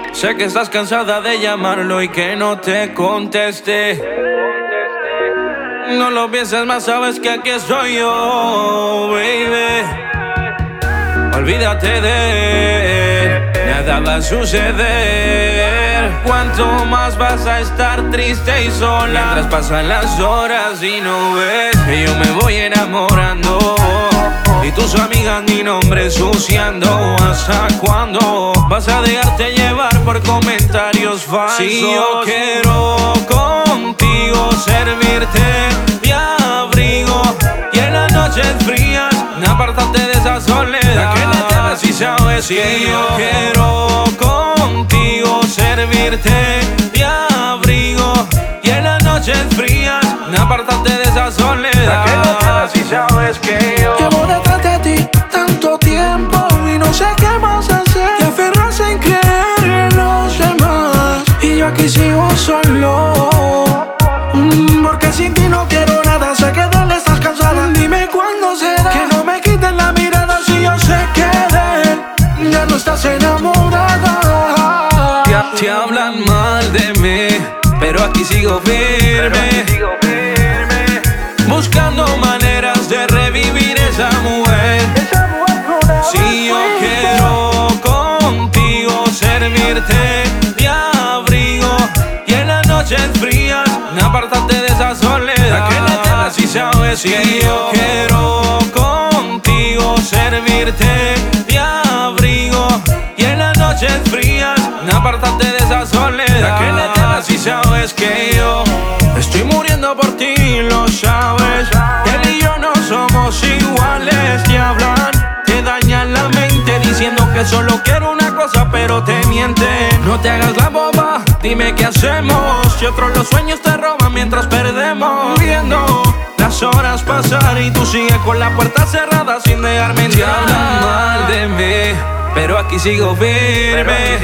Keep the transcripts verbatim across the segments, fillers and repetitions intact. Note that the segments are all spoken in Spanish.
Sé que estás cansada de llamarlo y que no te conteste. No lo pienses más, sabes que aquí estoy yo, baby. Olvídate de él, nada va a suceder. ¿Cuánto más vas a estar triste y sola? Mientras pasan las horas y no ves que yo me voy enamorando y tus amigas mi nombre ensuciando. ¿Hasta cuándo vas a dejarte llevar por comentarios falsos? Si yo quiero contigo servirte de abrigo y en las noches frías apartarte de esa soledad que no te vas si sabes que yo quiero contigo servirte de abrigo y en las noches frías apartarte de esa soledad que no te vas si sabes que yo llevo detrás de ti tanto tiempo y no sé qué más hacer. Te aferras en creer en los demás y yo aquí sigo solo, mm, porque sin ti no quiero nada. Sé que de él estás cansada, dime cuándo será que no me quiten la mirada. Si yo sé que de él ya no estás enamorada. Te, te hablan mal de mí, pero aquí sigo firme, buscando maneras de revivir esa mujer. Si yo quiero contigo servirte de abrigo y en las noches frías apartarte de esa soledad que no te vas si sabes que yo quiero contigo servirte de abrigo y en las noches frías apartarte de esa soledad que no te vas si sabes que yo estoy muriendo por ti, lo sabes. Él y yo no somos iguales. Te hablan, te dañan la mente diciendo que solo quiero una cosa pero te mienten. No te hagas la boba, dime qué hacemos. Si otros los sueños te roban mientras perdemos, viendo las horas pasar y tú sigues con la puerta cerrada sin dejarme entrar. Te hablan mal de mí, pero aquí sigo firme,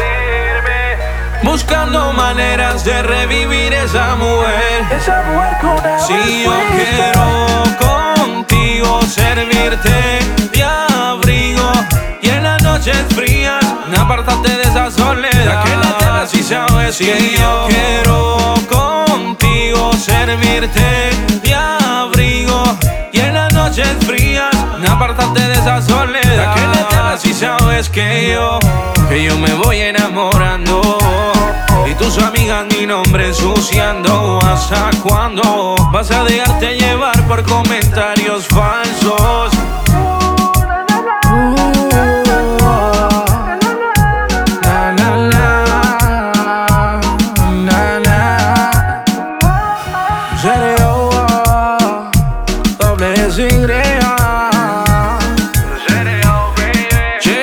buscando maneras de revivir esa mujer. Si yo quiero contigo servirte de abrigo y en las noches frías apartarte de esa soledad que no te vas si sabes que yo quiero contigo servirte de abrigo y en las noches frías apartarte de esa soledad que no te vas si sabes que yo que yo me voy enamorando y tus amigas mi nombre ensuciando. ¿Hasta cuándo vas a dejarte llevar por comentarios falsos?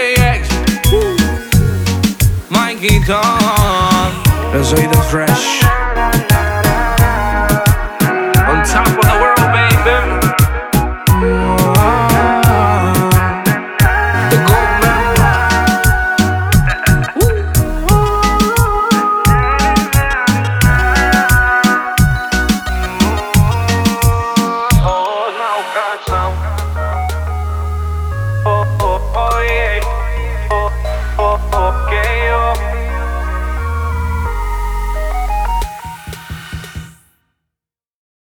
Yo soy The Fresh.